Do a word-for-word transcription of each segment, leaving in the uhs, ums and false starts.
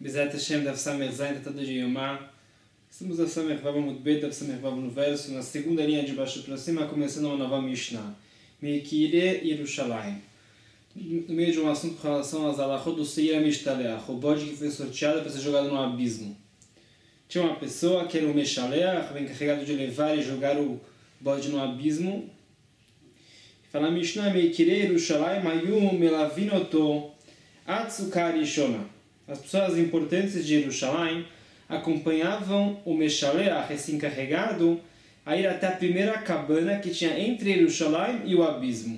Bezat Hashem Daf Samech Zayin, Tratado de Yomá. Estamos Daf Samech Vav Amud Bet, Daf Samech Vav no verso, na segunda linha de baixo para cima, começando uma nova Mishnah. Meikire Yerushalayim. No meio de um assunto com relação às alachot do Seir HaMishtaleach, o bode que foi sorteado para ser jogado no abismo. Tinha uma pessoa que era o Meshaleach, encarregado de levar e jogar o bode no abismo. Fala Mishnah, Meikire Yerushalayim, Hayum Melavinoto Atzukar Yishona. As pessoas importantes de Yerushalayim acompanhavam o Meshaleach, esse encarregado, a ir até a primeira cabana que tinha entre Yerushalayim e o abismo.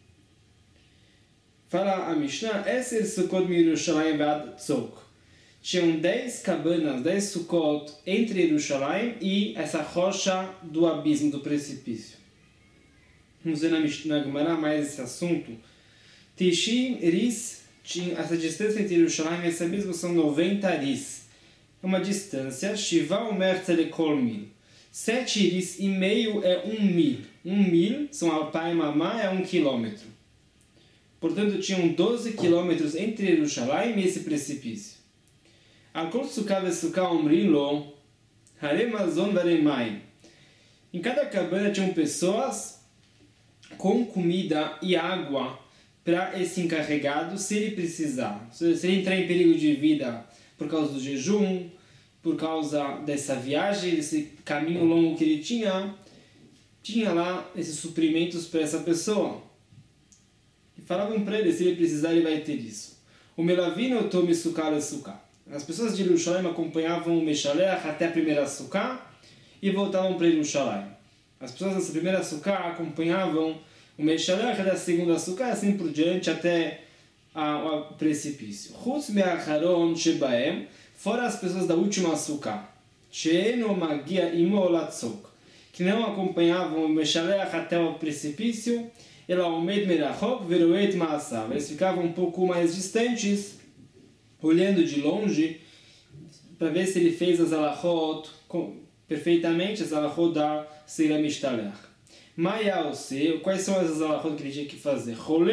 Fala a Mishnah, Eser Sukkot mi Yerushalayim ve'ad Tzok. Tinham dez cabanas, dez Sukkot entre Yerushalayim e essa rocha do abismo, do precipício. Vamos ver na Mishnah Gemara mais esse assunto. Tishim Ris, essa distância entre Yerushalayim e esse abismo são noventa Ris. É uma distância, Shiva Omer Telekol Mil. Sete Ris e meio é um mil. Um mil, são alpai mamá, é um quilômetro. Portanto, tinham doze quilômetros entre Yerushalayim e esse precipício. Alkol Sukkah veSukkah Omrim Lo, Haremazon Varemayim. Em cada cabana tinham pessoas com comida e água para esse encarregado, se ele precisar. Se ele entrar em perigo de vida por causa do jejum, por causa dessa viagem, desse caminho longo que ele tinha, tinha lá esses suprimentos para essa pessoa. E falavam para ele, se ele precisar, ele vai ter isso. O Melavino Tome Sukkah e Sukkah. As pessoas de Yerushalayim acompanhavam o Meshaleach até a primeira Sukkah e voltavam para Yerushalayim. As pessoas dessa primeira Sukkah acompanhavam o Meshaleach da segunda Sukkah, assim por diante, até o precipício. Chutz me'acharon shebaem, fora as pessoas da última Sukkah, she'eno magia imo latzok, que não acompanhavam o Meshaleach até o precipício, ela omed merachok veroet ma'asav. Eles ficavam um pouco mais distantes, olhando de longe, para ver se ele fez as alachot perfeitamente, as alachot da Seir HaMishtaleach. Quais são as alachot que ele tinha que fazer?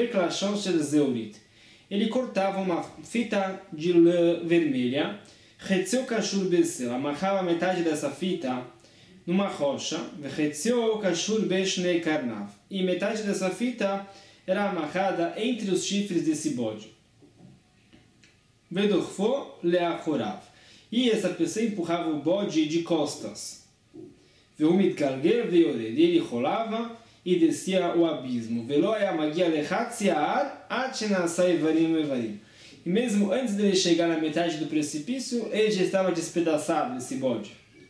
Ele cortava uma fita de lã vermelha, amarrava metade dessa fita numa rocha, e metade dessa fita era amarrada entre os chifres desse bode. E essa pessoa empurrava o bode de costas. E ele rolava e descia o abismo. E mesmo antes dele chegar na metade do precipício, ele já estava despedaçado, esse bode.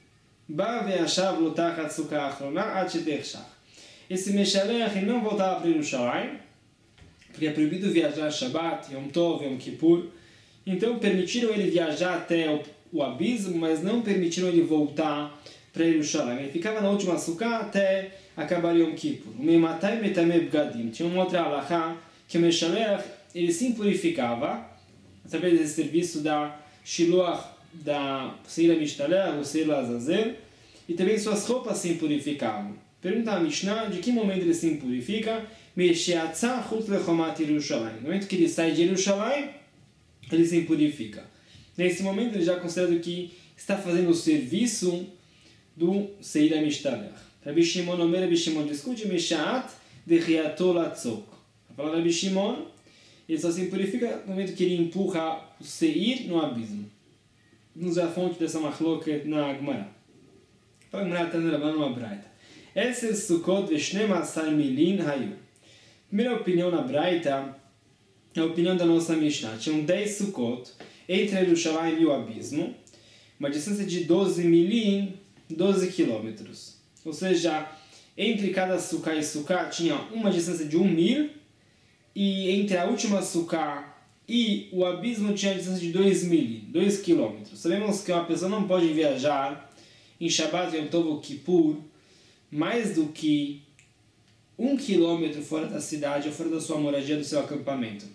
Esse Meshaleach não voltava para Yerushalayim, porque é proibido viajar Shabbat, Yom Tov, Yom Kippur. Então permitiram ele viajar até o, o abismo, mas não permitiram ele voltar para Yerushalayim. Ele ficava na última Sukkah até acabar Yom Kippur. Tinha uma outra alachá que o Meshaleach ele se purificava através desse serviço da Shiloach, da Seir HaMishtaleach, o Seir Azazel, e também suas roupas se purificavam. Pergunta a Mishnah de que momento ele se purifica. No momento que ele sai de Yerushalayim, ele se purifica. Nesse momento ele já é considerado que está fazendo o serviço do Seir HaMishtaleach. Rabbi Shimon Omer, Rabbi Shimon discute, Meshaat dechiato latzok. A palavra Rabbi Shimon, ele só se purifica no momento que ele empurra o Seir no abismo. Nos é a fonte dessa machloket na Gemara. A Gemara está numa braita. Eser Sukkot veshnem asar milin hayu. Primeira opinião na braita é a opinião da nossa Mishnah. Tinham dez Sukkot entre Yerushalayim e o abismo, uma distância de doze milin, doze quilômetros. Ou seja, entre cada Sukkah e Sukkah tinha uma distância de um mil, e entre a última Sukkah e o abismo tinha a distância de dois milin, dois quilômetros. Sabemos que uma pessoa não pode viajar em Shabbat, Yom Tov ou Kippur mais do que um quilômetro fora da cidade ou fora da sua moradia, do seu acampamento.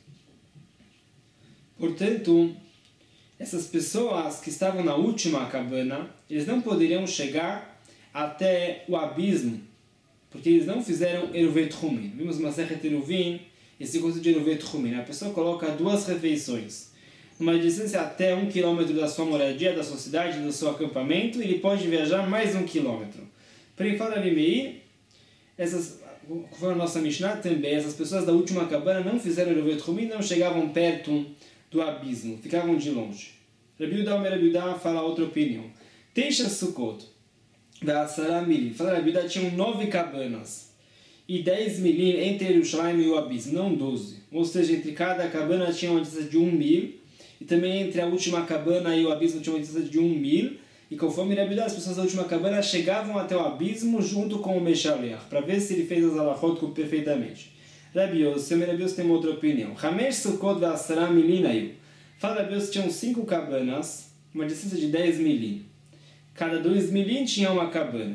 Portanto, essas pessoas que estavam na última cabana, eles não poderiam chegar até o abismo, porque eles não fizeram Eruvet Chumin. Vimos Masechet Eruvin, esse conceito de Eruvet Chumin. A pessoa coloca duas refeições. uma distância até um quilômetro da sua moradia, da sua cidade, do seu acampamento, ele pode viajar mais um quilômetro. Porém, fala Rabi Meir, essas, conforme a nossa Mishnah também, essas pessoas da última cabana não fizeram Eruvet Chumim, não chegavam perto do abismo, ficavam de longe. Rabi Yehuda Omer Rabi Yehuda fala outra opinião. Teisha Sukkot, Ve'asara Milim. Fala Rabi Yehuda, tinham nove cabanas e dez milim entre Yerushalayim e o abismo, não doze. Ou seja, entre cada cabana tinha uma distância de um mil, e também entre a última cabana e o abismo tinha uma distância de um mil, e conforme Rabi Yehuda, as pessoas da última cabana chegavam até o abismo junto com o Meshaleach, para ver se ele fez as alachot perfeitamente. Rabi Yossi, Rabi Yossi tem uma outra opinião. Hamesh Sukkot Ve'asara Milim Ayu. Fala Rabi Yossi, tinham cinco cabanas, uma distância de dez milim. Cada dois milim tinha uma cabana.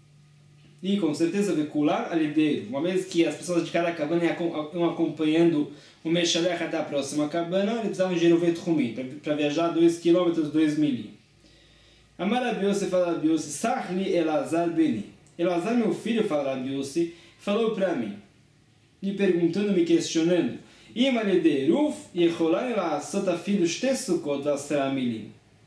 E com certeza vecular alideiro, uma vez que as pessoas de cada cabana iam acompanhando o Meshaleach até a próxima cabana, eles precisavam de Eruvet Chumim, para viajar dois quilômetros, dois milim. Amar Rabi Yossi, fala Rabi Yossi, Sahli Elazar Beni. Elazar, meu filho, fala Rabi Yossi, falou para mim, me perguntando, me questionando, Ima alideiruf yecholan la'asot afilu shte sukkot ve'asara milim.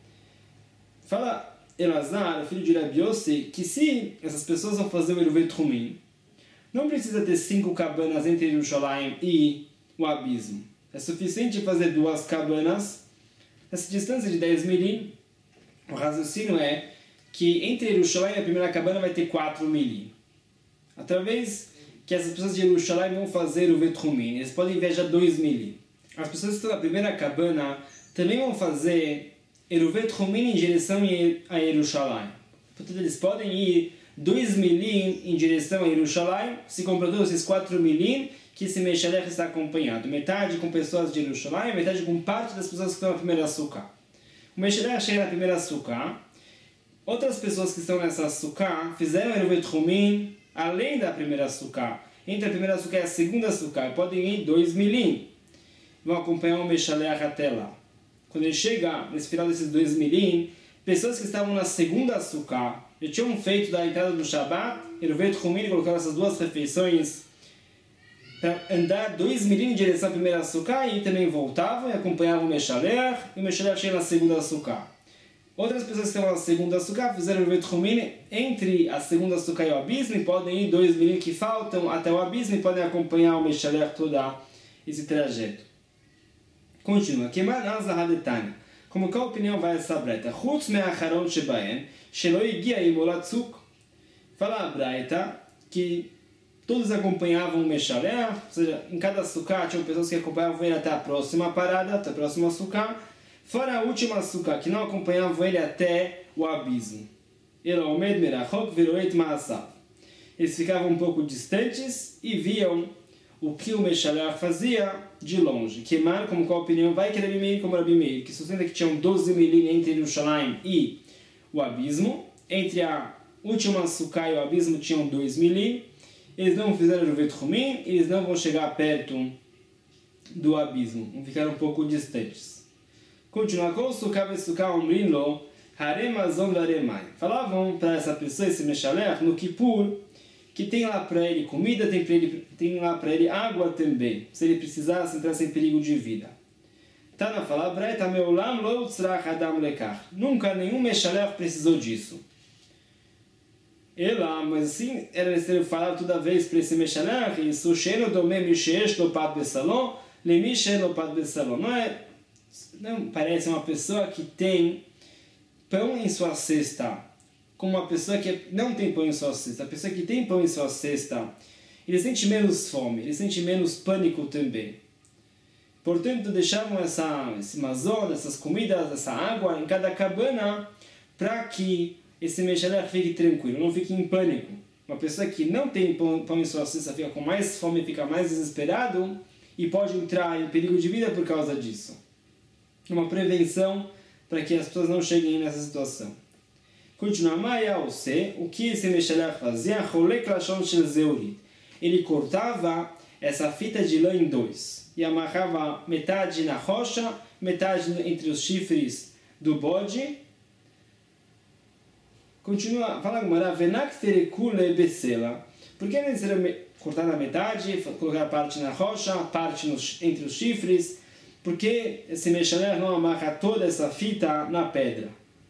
Fala Elazar, filho de Rabi Yossi, que se essas pessoas vão fazer o Eruvet Chumim, não precisa ter cinco cabanas entre Yerushalayim e o abismo. É suficiente fazer duas cabanas. Essa distância de dez milim, o raciocínio é que entre Yerushalayim e a primeira cabana vai ter quatro milim. Através que essas pessoas de Yerushalayim vão fazer o Eruvet Chumim, eles podem viajar dois milim. As pessoas que estão na primeira cabana também vão fazer Eruvet Chumim em direção a Yerushalayim. Portanto, eles podem ir dois milim em direção a Yerushalayim, se completou esses quatro milim que esse Meshaleach está acompanhado. Metade com pessoas de Yerushalayim, metade com parte das pessoas que estão na primeira sukkah. O Meshaleach chega na primeira sukkah, outras pessoas que estão nessa sukkah fizeram Eruvet Chumim além da primeira sukkah. Entre a primeira sukkah e a segunda sukkah, podem ir dois milim. Vão acompanhar o Meshaleach até lá. Quando ele chega nesse final desses dois milim, pessoas que estavam na segunda sukkah já tinham feito da entrada do Shabbat, Eruvet Chumim, colocaram essas duas refeições para andar dois milim em direção à primeira sukkah e também voltavam e acompanhavam o Meshaleach, e o Meshaleach chega na segunda sukkah. Outras pessoas que estavam na segunda sukkah fizeram Eruvet Chumim entre a segunda sukkah e o abismo, e podem ir dois milim que faltam até o abismo e podem acompanhar o Meshaleach todo esse trajeto. Continua. Como qual opinião vai essa breta? Chutz me'acharon shebaen, shelo igia imolatzuk. Fala a breta que todos acompanhavam o Meshaleach, ou seja, em cada sukkah tinham pessoas que acompanhavam ele até a próxima parada, até a próxima sukkah, fora a última sukkah, que não acompanhavam ele até o abismo. Ela omed merachok veroet ma'asav. Eles ficavam um pouco distantes e viam o que o Meshaleach fazia de longe. Queimar, como qual opinião vai, que Rabi Meir como Rabi Meir, que sustenta que tinham doze milim entre Yerushalayim e o abismo. Entre a última sukkah e o abismo tinham dois milim. Eles não fizeram Eruvet Chumim, eles não vão chegar perto do abismo, vão ficar um pouco distantes. Continua. Kol sukkah ve sukkah omrim lo harem azon varemai. Falavam para essa pessoa, esse Meshaleach, no Kippur, que tem lá para ele comida, tem, para ele, tem lá para ele água também, se ele precisasse entrar sem perigo de vida. Tá na fala breta, meolam lo tzrach adam lekach. Nunca nenhum Meshaleach precisou disso. Ela, mas assim, era necessário falar toda vez para esse Meshaleach, isso sheino domé mishesh no pat besalon, le mishesh no pat besalon. Não é, não parece uma pessoa que tem pão em sua cesta, como uma pessoa que não tem pão em sua cesta. A pessoa que tem pão em sua cesta, ele sente menos fome, ele sente menos pânico também. Portanto, deixavam essa, esse mazon, essas comidas, essa água em cada cabana para que esse Meshaleach fique tranquilo, não fique em pânico. Uma pessoa que não tem pão, pão em sua cesta fica com mais fome, fica mais desesperado e pode entrar em perigo de vida por causa disso. Uma prevenção para que as pessoas não cheguem nessa situação. Continua. Maia ou se, o que esse Meshaleach fazia? Ele cortava essa fita de lã em dois e amarrava metade na rocha, metade entre os chifres do bode. Continua, fala agora, venak terekule becela. Por que é necessário cortar na metade, colocar parte na rocha, parte nos, entre os chifres? por que esse Meshaler não amarra toda essa fita na pedra?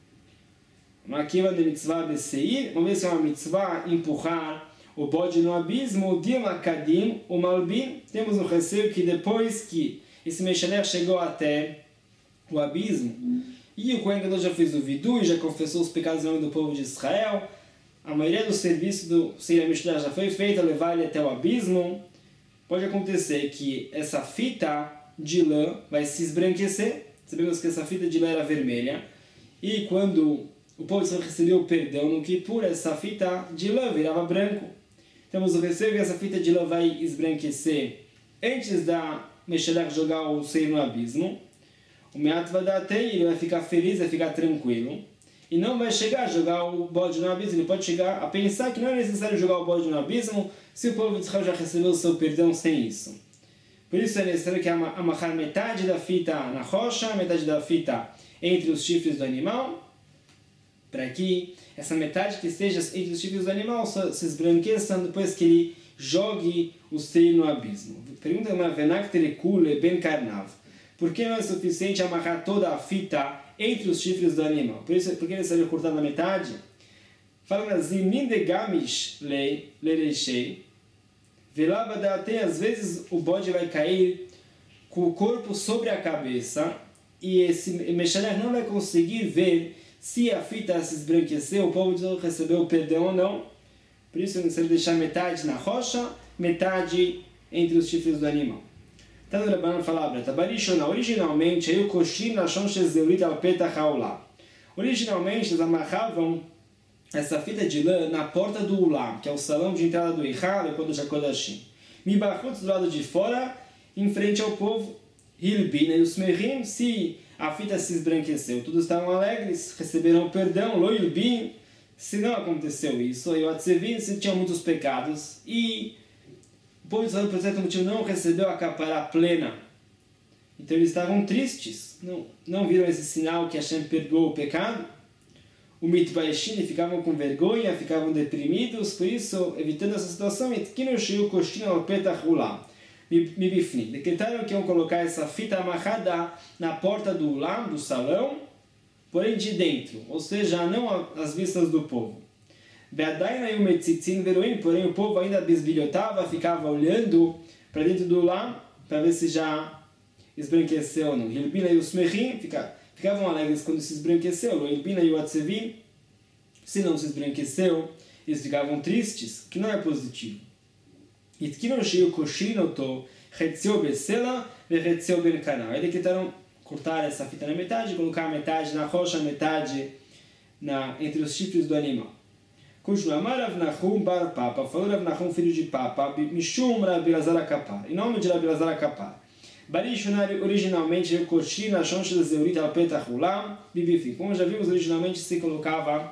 Makiva de mitzvah beseir, uma vez que é uma mitzvah empurrar o bode no abismo, Dilma Kadim, o Malbim, temos um receio que depois que esse Meshaler chegou até o abismo, e o Kohen Gadol já fez o vidu e já confessou os pecados em nome do povo de Israel, a maioria do serviço do Seir HaMishloach já foi feita, levar ele até o abismo, pode acontecer que essa fita de lã vai se esbranquecer. Sabemos que essa fita de lã era vermelha, e quando o povo de Israel recebeu o perdão no Kippur, essa fita de lã virava branco. Temos o receio que essa fita de lã vai esbranquecer antes da Meshaler jogar o Seir no abismo. O Meat Vadatei, ele vai ficar feliz, vai ficar tranquilo, e não vai chegar a jogar o bode no abismo. Ele pode chegar a pensar que não é necessário jogar o bode no abismo se o povo de Israel já recebeu o seu perdão sem isso. Por isso é necessário que amarrar metade da fita na rocha, metade da fita entre os chifres do animal, para que essa metade que esteja entre os chifres do animal se esbranqueça depois que ele jogue o Seir no abismo. Pergunta uma Venak Terekule Ben Karnav. Por que não é suficiente amarrar toda a fita entre os chifres do animal? Por isso, por que necessário cortar na metade? Fala assim, Nindegamish lei, lereishei, velabadate, às vezes o bode vai cair com o corpo sobre a cabeça, e esse Meshaler não vai conseguir ver se a fita se esbranqueceu, o povo recebeu o perdão ou não. Por isso é necessário deixar metade na rocha, metade entre os chifres do animal. Então o Rabbanan fala, originalmente, aí o Koshin Lashon Shezeurit al Petach Haolam. Originalmente eles amarravam essa fita de lã na porta do Ulam, que é o salão de entrada do Eichal e Kodesh HaKodashim. Mibachutz, do lado de fora, em frente ao povo. Hilbina e os Merim, se a fita se esbranqueceu, todos estavam alegres, receberam perdão, Lo Hilbin, se não aconteceu isso, aí o Atzevin, se tinham muitos pecados, e o povo de Israel, por certo motivo, não recebeu a capará plena. Então eles estavam tristes, não, não viram esse sinal que Hashem perdoou o pecado. O mitbaishim, ficavam com vergonha, ficavam deprimidos, por isso, evitando essa situação, decretaram que iam colocar essa fita amarrada na porta do ulam, do salão, porém de dentro, ou seja, não às vistas do povo. Porém o povo ainda bisbilhotava, ficava olhando para dentro do ulam, para ver se já esbranqueceu ou não. Hilbina e os mechim ficavam alegres quando se esbranqueceu. Hilbina e o atzevim, se não se esbranqueceu, eles ficavam tristes, que não é positivo. Itkinon sheiu koshinoto retzeu besela veretzeu ben kanal. Aí decretaram cortar essa fita na metade, colocar a metade na rocha, a metade na, entre os chifres do animal. Continua, Rav Nahum bar Papa, falou Rav Nahum, filho de Papa, Mishum Rabi Lazar Akapar, em nome de Rabi Lazar Akapar. Barishonari, originalmente, o Koshin, a Shonsh de Zeurit al Petach Ulam, Bibifim. Como já vimos, originalmente se colocava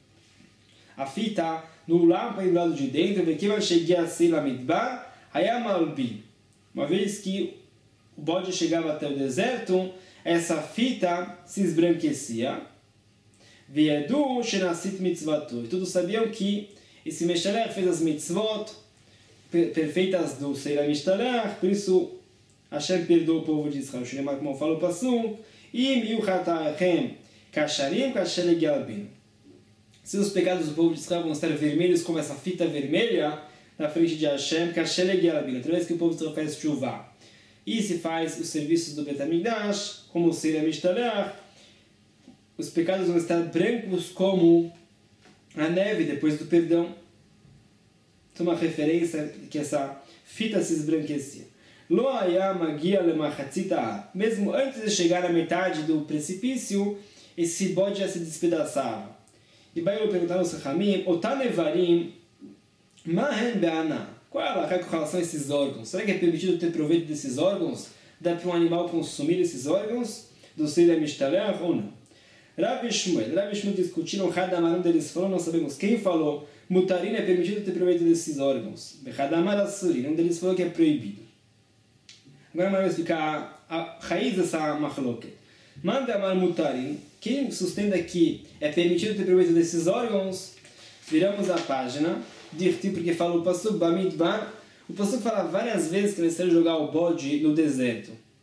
a fita no Ulam para ir do lado de dentro, Vekiva cheguei a Seila Midbar, Hayamalbi. Uma vez que o bode chegava até o deserto, essa fita se esbranquecia. Ve'edu shenasit mitzvato. E todos sabiam que esse Meshaler fez as mitzvot perfeitas do Seir HaMishtalach, por isso Hashem perdoou o povo de Israel. Shneimar, como fala o Pasuk, Im yuchatachem kasharim kasher galbin. Se os pecados do povo de Israel vão estar vermelhos como essa fita vermelha na frente de Hashem, kasher galbin, através que o povo de Israel faz chuva e se faz os serviços do Bet HaMikdash, como o Seir HaMishtalach, os pecados vão estar brancos como a neve depois do perdão. Então, uma referência que essa fita se esbranquecia. Lo haya magia lemachatzita. Mesmo antes de chegar à metade do precipício, esse bode já se despedaçava. E Bailo perguntaram aos Chachamim, Otanevarim, mahen be'ana. Qual é a alahá com relação a esses órgãos? Será que é permitido ter proveito desses órgãos? Dá para um animal consumir esses órgãos do Seir HaMishtalach ou não? Rav e Shmuel, Rav e Shmuel discutiram, Hadamar, um deles falou, não sabemos quem falou, Mutarin é permitido ter proveito desses órgãos. Hadamar Asurin, um deles falou que é proibido. Agora vamos explicar a, a raiz dessa machloket. Manda Amar Mutarin, quem sustenta que é permitido ter proveito desses órgãos, viramos a página, Dirti, porque fala o Pasuk Bamidbar, o Pasuk fala várias vezes que é necessário jogar o bode no deserto.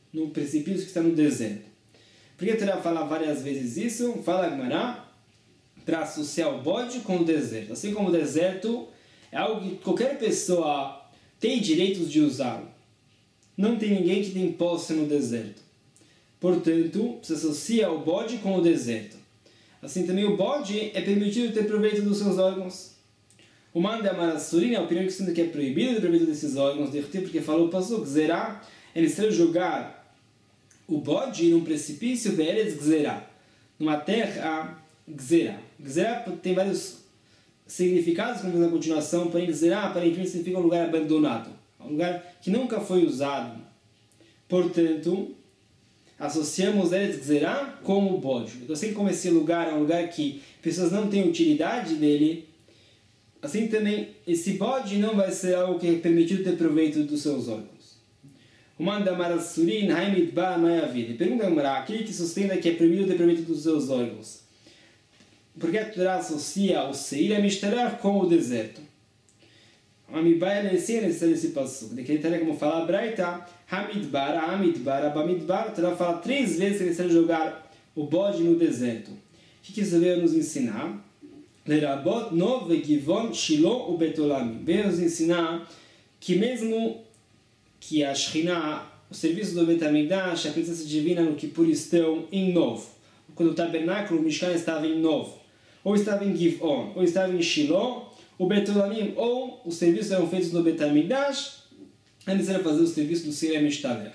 no precipício que está no deserto. Por que a Torá fala várias vezes isso? Fala a Gemara para associar o bode com o deserto. Assim como o deserto é algo que qualquer pessoa tem direitos de usá-lo. Não tem ninguém que tem posse no deserto. Portanto, se associa o bode com o deserto. Assim também o bode é permitido ter proveito dos seus órgãos. O man de Amarassurim, a opinião que sendo que é proibido ter proveito desses órgãos, porque falou o pasuk, Gzerá, é necessário jogar o bode num precipício, Be'eretz Gzerá, numa terra Gzerá. Gzerá tem vários significados, como na continuação, porém Gzerá aparentemente significa um lugar abandonado, um lugar que nunca foi usado. Portanto, associamos Eretz Gzerá com o bode. Então, assim como esse lugar é um lugar que pessoas não têm utilidade dele, assim também esse bode não vai ser algo que é permitido ter proveito dos seus órgãos. O manda Marassurin, Haimidba, Mayavid. Pergunta a Gemara, aquele que sustenta que é proibido ter proveito dos seus órgãos, por que a Torá associa o Seir a Mishtarach com o deserto? Amibai é necessário esse passo. De que ele como fala a Braita, Hamidbar, Hamidbar, Abamidbar, a Torá fala três vezes que é necessário jogar o bode no deserto. O que, que isso veio nos ensinar? Lerabot, Nov, Givon, Shiloh, o Betolamim. Veio nos ensinar que mesmo que a Shekhinah, o serviço do Bet HaMikdash, a presença divina no Kippur estão em Nov. Quando o tabernáculo, o Mishkan estava em Nov, ou estava em Givon, ou estava em Shiloh, o Betolamim, ou os serviços eram feitos no Bet HaMikdash, é necessário fazer o serviço do Seir HaMishtalech.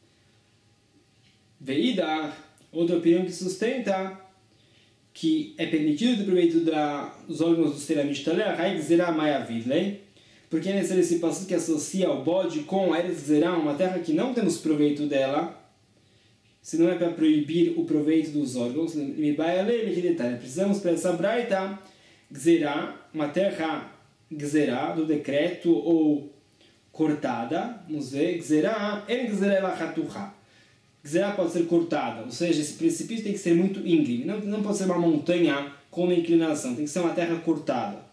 Veida, outra opinião que sustenta que é permitido ter proveito dos órgãos do Seir HaMishtalech, aí Gzerá Mayavidlei, porque é necessário esse passo que associa o bode com a Eretz Gzerá, uma terra que não temos proveito dela, se não é para proibir o proveito dos órgãos. Precisamos para essa braita Gzerá, uma terra Gzerá, do decreto ou cortada, vamos ver, Gzerá, en Gzerá elachatucha. Gzerá pode ser cortada, ou seja, esse precipício tem que ser muito íngreme, não, não pode ser uma montanha com uma inclinação, tem que ser uma terra cortada.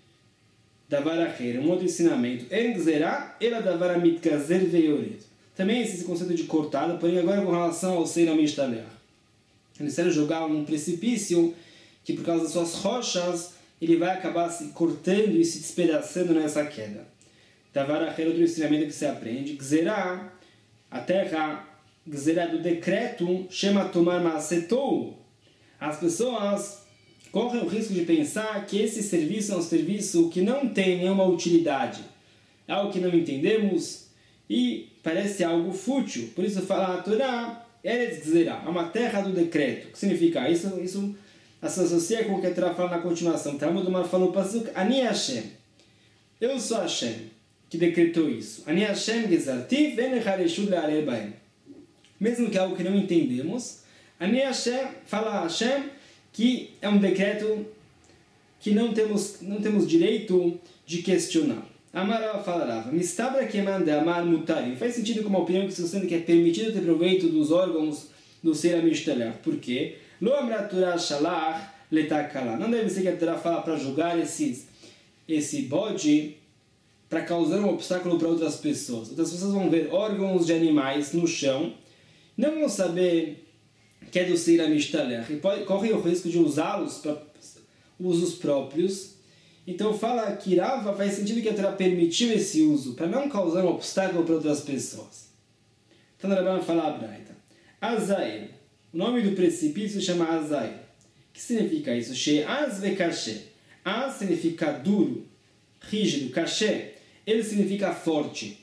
Davaracheira, um outro ensinamento. En Gzerá, ela davara mitgazer veioret. Também esse conceito de cortada, porém agora com relação ao Seir HaMishtalech. É necessário jogar num precipício que por causa das suas rochas ele vai acabar se cortando e se despedaçando nessa queda. Davaracheira, outro ensinamento que se aprende. Gzerá, a terra Gzerá do decreto, chama tomar masetou. As pessoas correm o risco de pensar que esse serviço é um serviço que não tem nenhuma utilidade. É algo que não entendemos e parece algo fútil. Por isso fala a Torá, Eretz Gzerá, é uma terra do decreto. O que significa? Isso, isso se associa com o que a Torá fala na continuação. Talmud Omar falou pasuk, Ani Hashem. Eu sou Hashem, que decretou isso. Ani Hashem Gezarti, Venechareshud Le'arei Bahem. Mesmo que é algo que não entendemos, Ani Hashem, fala Hashem, que é um decreto que não temos, não temos direito de questionar. Amar falarava, Mistabra Keman de Amar Mutari. Faz sentido com uma opinião que sustenta que é permitido ter proveito dos órgãos do Seir HaMishtalech. Por quê? Lo Amra Torah Shalach Letakala. Não deve ser que a Torá fala para julgar esses, esse bode para causar um obstáculo para outras pessoas. Outras pessoas vão ver órgãos de animais no chão, não vão saber que é do Seir HaMishtalech e pode, corre o risco de usá-los para usos próprios. Então fala que Rava faz sentido que a Torá permitiu esse uso para não causar um obstáculo para outras pessoas. Então o Rabban fala a Braita. Azael. O nome do precipício se chama Azael. O que significa isso? She'az ve'kashe. Az significa duro, rígido. Kashe, ele significa forte.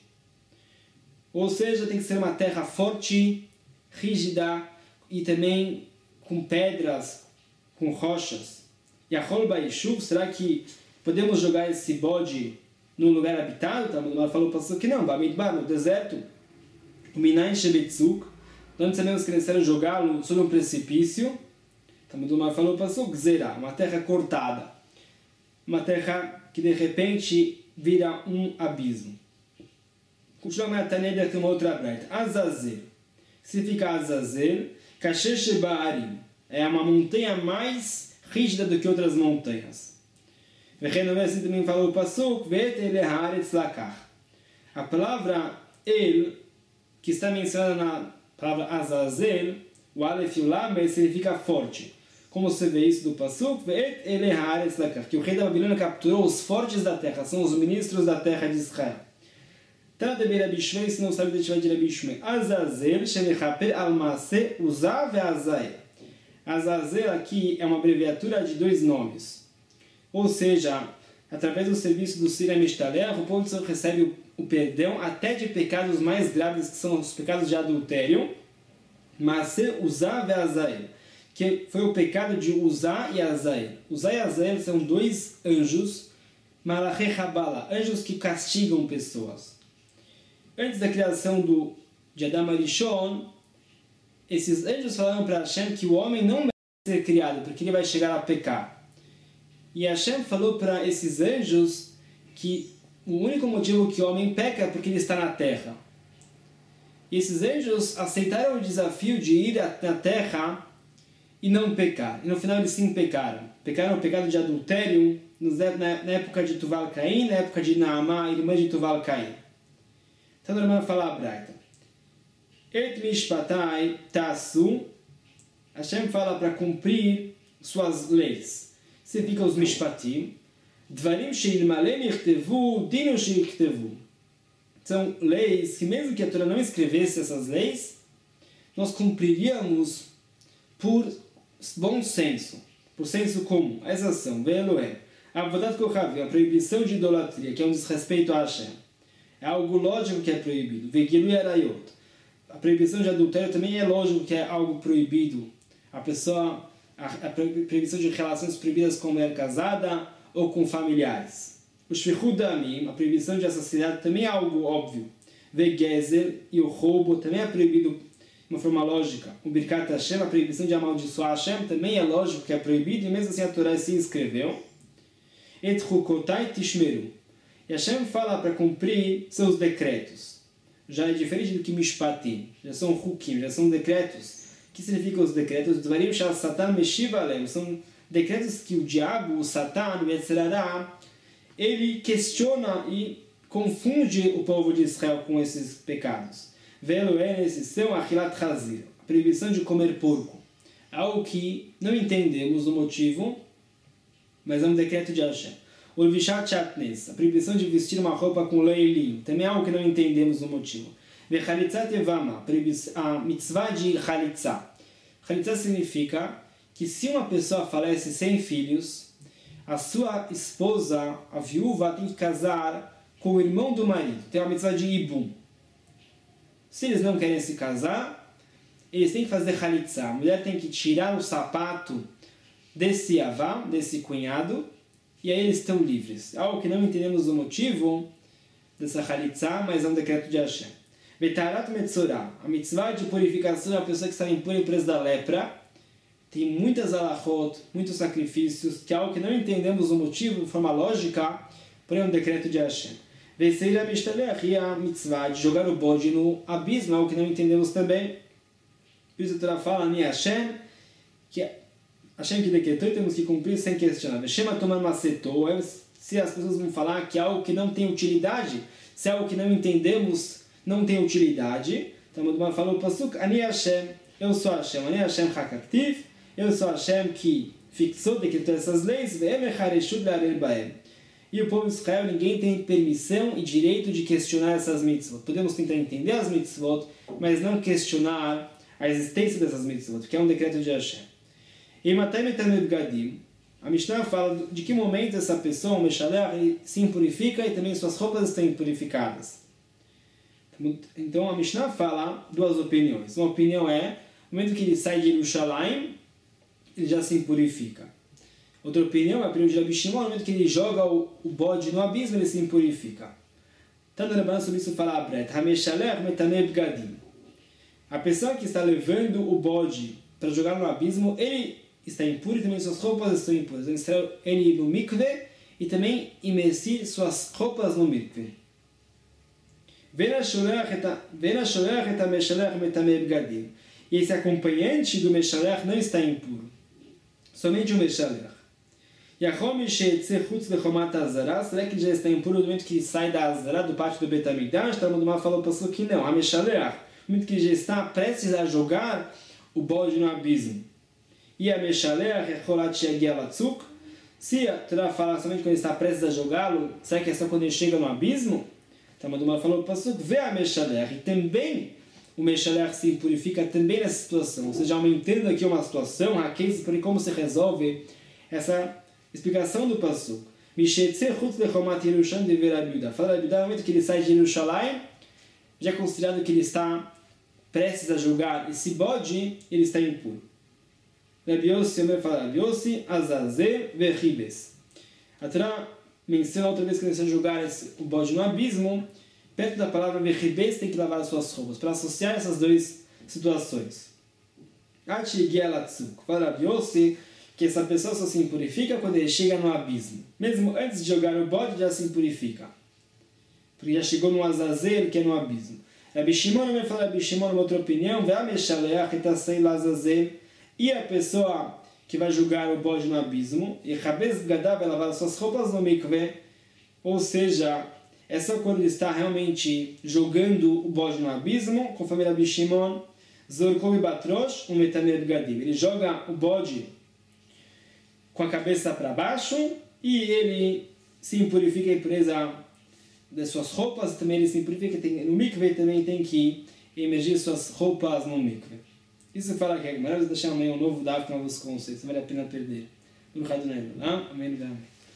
Ou seja, tem que ser uma terra forte, rígida e também com pedras, com rochas. Yachol Ba'ishuv, será que podemos jogar esse bode num lugar habitado? Talmud falou para que não, Bamidbar, no deserto. O Minayin Shebetzuk, nós sabemos que é necessário jogá-lo sobre um precipício. Talmud falou para Gzerá, uma terra cortada. Uma terra que de repente vira um abismo. Continuamos a Taneda, tem uma outra braita. Azazel. Significa Azazel, Kashesh Ba'arim. É uma montanha mais rígida do que outras montanhas. Assim também falou o Pasuk, a palavra El, que está mencionada na A palavra Azazel, o Aleph e o Lamed, significa forte. Como você vê isso do Pasuk, que o rei da Babilônia capturou os fortes da terra, são os ministros da terra de Israel. Trata de Rabi Shmei, se não sabe de Rabi Shmei. Azazel, Shemechaper Almase, Uzav e Azael. Azazel aqui é uma abreviatura de dois nomes. Ou seja, através do serviço do Sira Mishtalech, o povo de Israel recebe o, o perdão até de pecados mais graves, que são os pecados de adultério. Mase, Uzav e Azael, que foi o pecado de Uzá e Azael. Uzá e Azael são dois anjos, Malachei Habala, anjos que castigam pessoas. Antes da criação do, de Adam Arishon, esses anjos falaram para Hashem que o homem não merece ser criado, porque ele vai chegar a pecar. E Hashem falou para esses anjos que o único motivo que o homem peca é porque ele está na terra. E esses anjos aceitaram o desafio de ir na terra e não pecar. E no final eles sim pecaram. Pecaram o pecado de adultério na época de Tuval Caim, na época de Naamá, irmã de Tuval Caim. Então a irmã fala a Braita. Et mishpatai tasu. Hashem fala para cumprir suas leis. Significa os mishpatim. Dvarim sheilmalem yichtevu, dinu sheikhtevu. São leis que mesmo que a Torá não escrevesse essas leis, nós cumpriríamos por bom senso, por senso comum. Essas são, Ve'elohem, Avodat Kohavim, a proibição de idolatria, que é um desrespeito a Hashem. É algo lógico que é proibido. Vegilu Yarayot. A proibição de adultério também é lógico que é algo proibido. A pessoa, a, a proibição de relações proibidas com mulher casada ou com familiares. O Shvichut Damim, a proibição de assassinato, também é algo óbvio. Vegezel, e o roubo também é proibido de uma forma lógica. O Birkat Hashem, a proibição de amaldiçoar Hashem, também é lógico que é proibido, e mesmo assim a Torá se escreveu. Et chukotai tishmeru. E Hashem fala para cumprir seus decretos. Já é diferente do que mishpatim. Já são hukim, já são decretos. O que significam os decretos? Dvarim shal satan meshiv alem. São decretos que o diabo, o Satan, o Yetzirará, ele questiona e confunde o povo de Israel com esses pecados. Ve'elohen, esses são achilat chazir, a proibição de comer porco. Algo que não entendemos o motivo, mas é um decreto de Hashem. O Lvishat Shatnes, a proibição de vestir uma roupa com lã e linho, também é algo que não entendemos o motivo. Vechalitzat Evama, a mitzvah de Chalitza. Chalitza significa que se uma pessoa falece sem filhos, a sua esposa, a viúva, tem que casar com o irmão do marido. Tem uma mitzvah de Ibum. Se eles não querem se casar, eles têm que fazer Chalitza. A mulher tem que tirar o sapato desse avá, desse cunhado, e aí eles estão livres. Algo que não entendemos o motivo dessa Chalitza, mas é um decreto de Hashem. Betarat Metzorah, a mitzvah de purificação da pessoa que está impura e presa da lepra. Tem muitas alachot, muitos sacrifícios, que é algo que não entendemos o motivo de forma lógica, porém é um decreto de Hashem. Veseira Mishtalech, e a mitzvah de jogar o bode no abismo, é algo que não entendemos também. Por isso a Torá fala, Ni Hashem, que é Hashem que decretou e temos que cumprir sem questionar. Shema tomar macetou, se as pessoas vão falar que é algo que não tem utilidade, se é algo que não entendemos, não tem utilidade. Então o Mudman falou, Pasuk, Ani Hashem, eu sou Hashem, Ani Hashem Hakaktiv, eu sou Hashem que fixou, decretou essas leis, e o povo de Israel, ninguém tem permissão e direito de questionar essas mitzvot. Podemos tentar entender as mitzvot, mas não questionar a existência dessas mitzvot, que é um decreto de Hashem. E Matai Metameh Bgadim, a Mishnah fala de que momento essa pessoa, o Meshalech, se impurifica e também suas roupas estão impurificadas. Então a Mishnah fala duas opiniões. Uma opinião é, no momento que ele sai de Yerushalayim, ele já se impurifica. Outra opinião é a opinião de Rabi Shimon, no momento que ele joga o, o bode no abismo, ele se impurifica. Tanto Rabbanan sobre isso fala a Bret, Hameshalech Metameh Bgadim. A pessoa que está levando o bode para jogar no abismo, ele está impuro e também suas roupas estão impuras. Então, ele ir no mikve e também imergir suas roupas no mikve. E esse acompanhante do Meshalech não está impuro. Somente o Meshalech. Será que ele já está impuro no momento que sai da Azara, do pátio do Betamigdash? Talmud Mar falou para que não. A Meshalech, muito que ele já está prestes a jogar o bode no abismo. E a Meshalech Echolat Shegia Latzuk, se a Torá fala somente quando ele está prestes a jogá-lo, será que é só quando ele chega no abismo? Então, Madumar falou para o Pasuk, vê a Meshalech, e também o Meshalech se purifica também nessa situação. Ou seja, aumentando aqui uma situação, aqui como se resolve essa explicação do Pasuk. Fala da no momento que ele sai de Jerusalém, já é considerado que ele está prestes a julgar esse bode, ele está impuro. Rabi Yossi, Omer fala, Rabi Yossi, Azazel, Vechibes. A Torá menciona outra vez que ele está a julgar esse, o bode no abismo, perto da palavra Vechibes tem que lavar as suas roupas, para associar essas duas situações. Fala Rabi Yossi, que essa pessoa só se impurifica quando ele chega no abismo. Mesmo antes de jogar o bode, já se impurifica. Porque já chegou no Azazel, que é no abismo. Rabi Shimon vai falar, Rabi Shimon, uma outra opinião, e a pessoa que vai jogar o bode no abismo, e Rabez Gadá vai lavar suas roupas no mikve, ou seja, é só quando ele está realmente jogando o bode no abismo, conforme Rabi Shimon, Zorkov Batrosh, um metaner gadim. Ele joga o bode com a cabeça para baixo e ele se impurifica a impureza das suas roupas, também ele se impurifica, tem, no mikve também tem que emergir suas roupas no mikve. Isso fala que é maravilhoso, deixar amanhã um novo dado com novos conceitos, vale a pena perder. Amém.